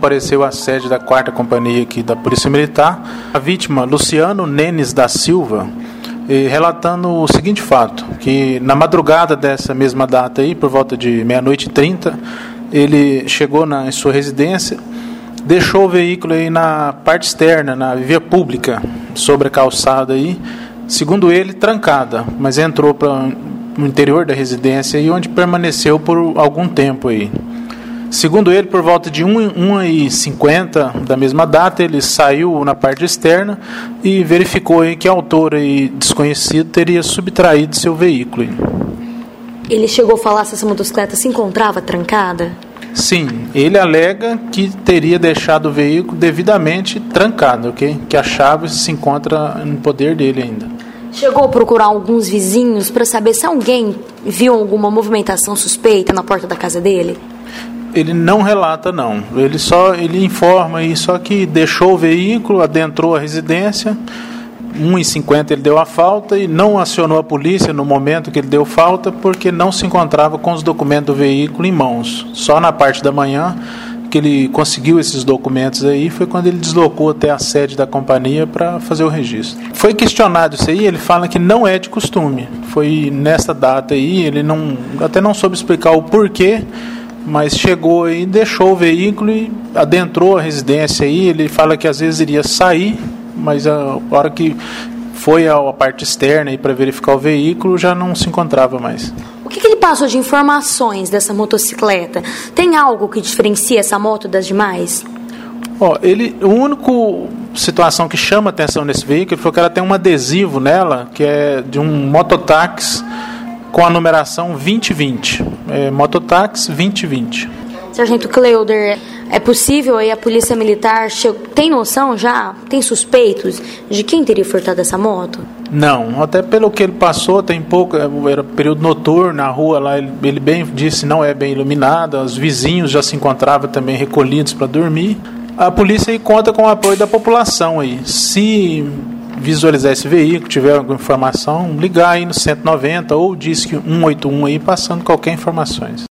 compareceu à sede da 4ª Companhia aqui da Polícia Militar, a vítima, Luciano Nenes da Silva, relatando o seguinte fato, que na madrugada dessa mesma data aí, por volta de 00h30, ele chegou em sua residência, deixou o veículo aí na parte externa, na via pública, sobre a calçada aí, segundo ele, trancada, mas entrou no interior da residência aí, onde permaneceu por algum tempo aí. Segundo ele, por volta de 1h50 da mesma data, ele saiu na parte externa e verificou aí que a autor aí, desconhecido teria subtraído seu veículo aí. Ele chegou a falar se essa motocicleta se encontrava trancada? Sim, ele alega que teria deixado o veículo devidamente trancado, ok? Que a chave se encontra no poder dele ainda. Chegou a procurar alguns vizinhos para saber se alguém viu alguma movimentação suspeita na porta da casa dele? Ele não relata, não. Ele informa aí, só que deixou o veículo, adentrou a residência, 1h50 ele deu a falta e não acionou a polícia no momento que ele deu falta, porque não se encontrava com os documentos do veículo em mãos. Só na parte da manhã que ele conseguiu esses documentos aí, foi quando ele deslocou até a sede da companhia para fazer o registro. Foi questionado isso aí, ele fala que não é de costume. Foi nessa data aí, ele até não soube explicar o porquê, mas chegou aí, deixou o veículo e adentrou a residência aí. Ele fala que às vezes iria sair, mas a hora que foi à parte externa para verificar o veículo, já não se encontrava mais. O que ele passou de informações dessa motocicleta? Tem algo que diferencia essa moto das demais? A única situação que chama atenção nesse veículo foi que ela tem um adesivo nela, que é de um mototáxi com a numeração 2020. Mototáxi 2020. Sargento Cleuder, é possível aí a Polícia Militar tem noção já, tem suspeitos de quem teria furtado essa moto? Não, até pelo que ele passou, tem pouco, era período noturno, na rua lá, ele bem disse, não é bem iluminada, os vizinhos já se encontravam também recolhidos para dormir. A polícia aí conta com o apoio da população aí. Se visualizar esse veículo, tiver alguma informação, ligar aí no 190 ou Disque 181 aí, passando qualquer informações.